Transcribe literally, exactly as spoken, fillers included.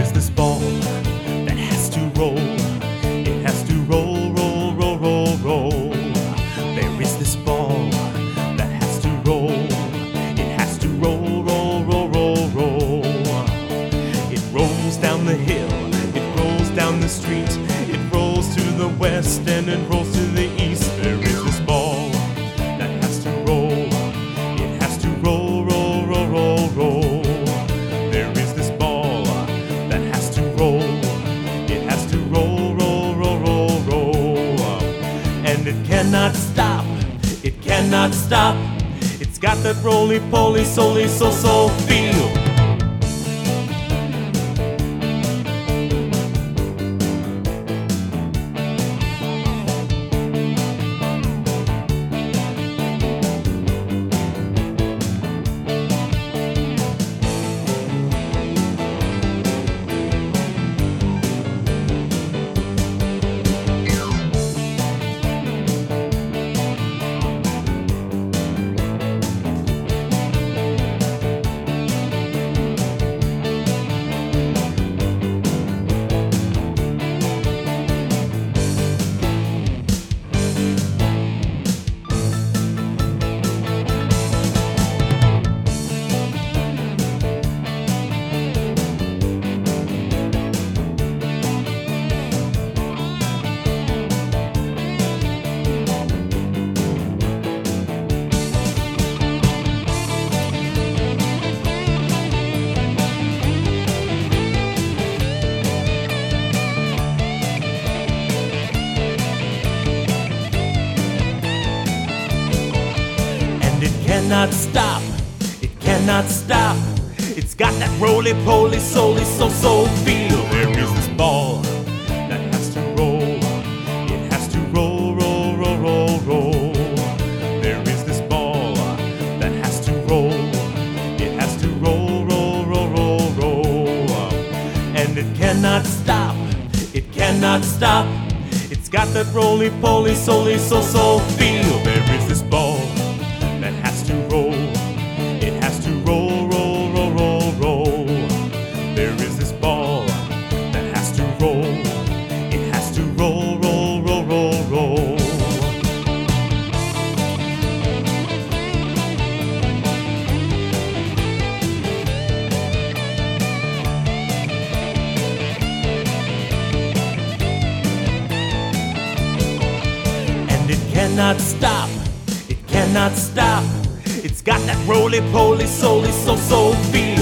is this ball that has to roll. It has to roll, roll, roll, roll, roll. There is this ball that has to roll. It has to roll, roll, roll, roll, roll. It rolls down the hill, it rolls down the street, it rolls to the west and it rolls to the east. There is this ball that has to roll. It has to roll, roll, roll, roll, roll. There is this ball that has to roll. It has to roll, roll, roll, roll, roll. And it cannot stop. It cannot stop. It's got that roly-poly, soly, so-so feel. Cannot stop, it cannot stop. It's got that roly-poly, soly, so-so feel. There is this ball that has to roll. It has to roll, roll, roll, roll, roll. There is this ball that has to roll. It has to roll, roll, roll, roll, roll. And it cannot stop, it cannot stop. It's got that roly-poly, soly, so-so feel. There is this ball that has to roll. It has to roll, roll, roll, roll, roll. There is this ball that has to roll. It has to roll, roll, roll, roll, roll. And it cannot stop. Cannot stop. It's got that roly-poly, soly, so-so feel.